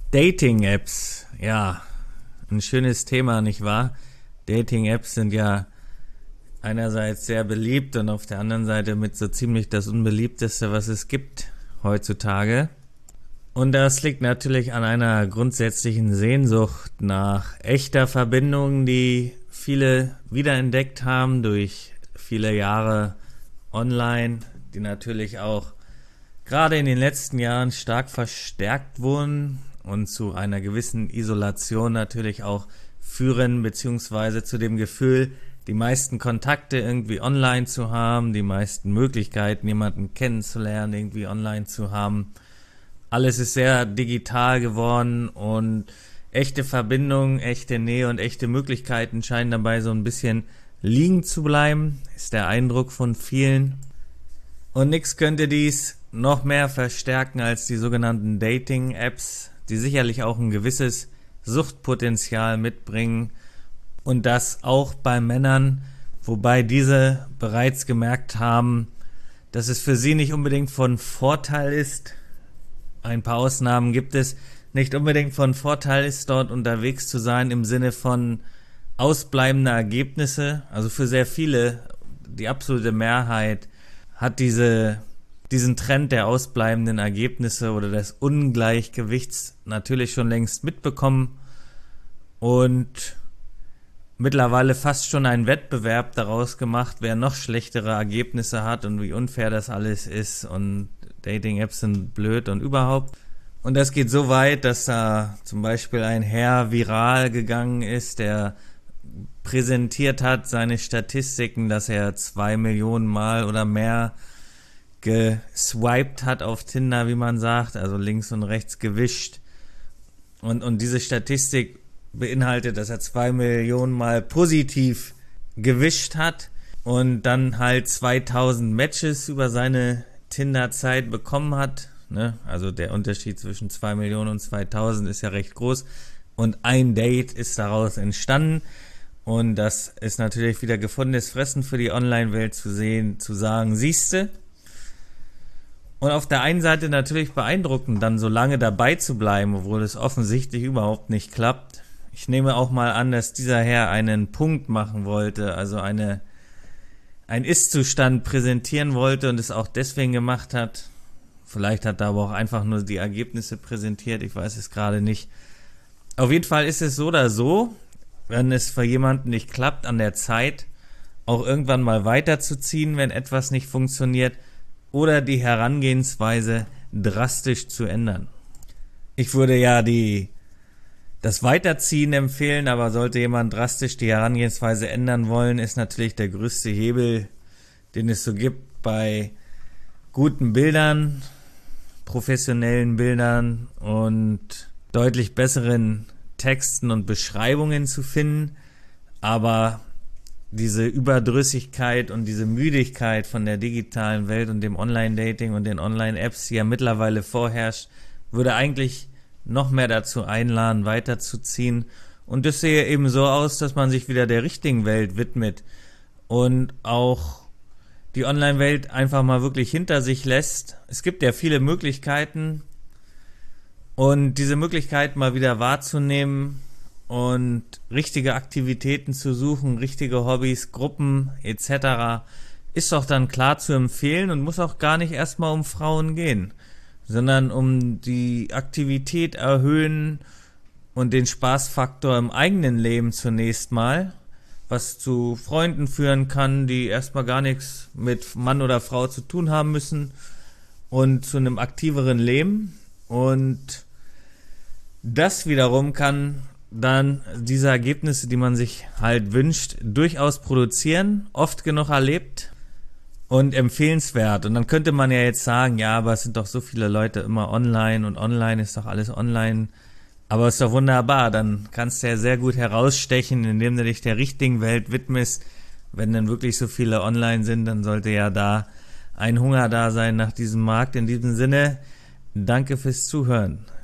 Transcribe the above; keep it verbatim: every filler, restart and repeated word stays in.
Dating-Apps, ja, ein schönes Thema, nicht wahr? Dating-Apps sind ja einerseits sehr beliebt und auf der anderen Seite mit so ziemlich das Unbeliebteste, was es gibt heutzutage. Und das liegt natürlich an einer grundsätzlichen Sehnsucht nach echter Verbindung, die viele wiederentdeckt haben durch viele Jahre online, die natürlich auch gerade in den letzten Jahren stark verstärkt wurden und zu einer gewissen Isolation natürlich auch führen, beziehungsweise zu dem Gefühl, die meisten Kontakte irgendwie online zu haben, die meisten Möglichkeiten, jemanden kennenzulernen, irgendwie online zu haben. Alles ist sehr digital geworden und echte Verbindungen, echte Nähe und echte Möglichkeiten scheinen dabei so ein bisschen liegen zu bleiben, ist der Eindruck von vielen. Und nichts könnte dies noch mehr verstärken als die sogenannten Dating-Apps, die sicherlich auch ein gewisses Suchtpotenzial mitbringen und das auch bei Männern, wobei diese bereits gemerkt haben, dass es für sie nicht unbedingt von Vorteil ist, ein paar Ausnahmen gibt es, nicht unbedingt von Vorteil ist, dort unterwegs zu sein im Sinne von ausbleibender Ergebnisse. Also für sehr viele, die absolute Mehrheit, hat diese diesen Trend der ausbleibenden Ergebnisse oder des Ungleichgewichts natürlich schon längst mitbekommen und mittlerweile fast schon einen Wettbewerb daraus gemacht, wer noch schlechtere Ergebnisse hat und wie unfair das alles ist und Dating-Apps sind blöd und überhaupt. Und das geht so weit, dass da zum Beispiel ein Herr viral gegangen ist, der präsentiert hat seine Statistiken, dass er zwei Millionen Mal oder mehr geswiped hat auf Tinder, wie man sagt, also links und rechts gewischt. Und, und diese Statistik beinhaltet, dass er zwei Millionen Mal positiv gewischt hat und dann halt zweitausend Matches über seine Tinder-Zeit bekommen hat. Ne? Also der Unterschied zwischen zwei Millionen und zweitausend ist ja recht groß. Und ein Date ist daraus entstanden. Und das ist natürlich wieder gefundenes Fressen für die Online-Welt zu sehen, zu sagen, siehste. Und auf der einen Seite natürlich beeindruckend, dann so lange dabei zu bleiben, obwohl es offensichtlich überhaupt nicht klappt. Ich nehme auch mal an, dass dieser Herr einen Punkt machen wollte, also eine, ein Ist-Zustand präsentieren wollte und es auch deswegen gemacht hat. Vielleicht hat er aber auch einfach nur die Ergebnisse präsentiert, ich weiß es gerade nicht. Auf jeden Fall ist es so oder so, wenn es für jemanden nicht klappt, an der Zeit auch irgendwann mal weiterzuziehen, wenn etwas nicht funktioniert, oder die Herangehensweise drastisch zu ändern. Ich würde ja die das Weiterziehen empfehlen, aber sollte jemand drastisch die Herangehensweise ändern wollen, ist natürlich der größte Hebel, den es so gibt, bei guten Bildern, professionellen Bildern und deutlich besseren Texten und Beschreibungen zu finden, aber diese Überdrüssigkeit und diese Müdigkeit von der digitalen Welt und dem Online-Dating und den Online-Apps, die ja mittlerweile vorherrscht, würde eigentlich noch mehr dazu einladen, weiterzuziehen. Und das sehe eben so aus, dass man sich wieder der richtigen Welt widmet und auch die Online-Welt einfach mal wirklich hinter sich lässt. Es gibt ja viele Möglichkeiten und diese Möglichkeit mal wieder wahrzunehmen und richtige Aktivitäten zu suchen, richtige Hobbys, Gruppen et cetera ist doch dann klar zu empfehlen und muss auch gar nicht erstmal um Frauen gehen, sondern um die Aktivität erhöhen und den Spaßfaktor im eigenen Leben zunächst mal, was zu Freunden führen kann, die erstmal gar nichts mit Mann oder Frau zu tun haben müssen und zu einem aktiveren Leben. Und das wiederum kann dann diese Ergebnisse, die man sich halt wünscht, durchaus produzieren, oft genug erlebt und empfehlenswert. Und dann könnte man ja jetzt sagen, ja, aber es sind doch so viele Leute immer online und online ist doch alles online. Aber ist doch wunderbar, dann kannst du ja sehr gut herausstechen, indem du dich der richtigen Welt widmest. Wenn dann wirklich so viele online sind, dann sollte ja da ein Hunger da sein nach diesem Markt. In diesem Sinne, danke fürs Zuhören.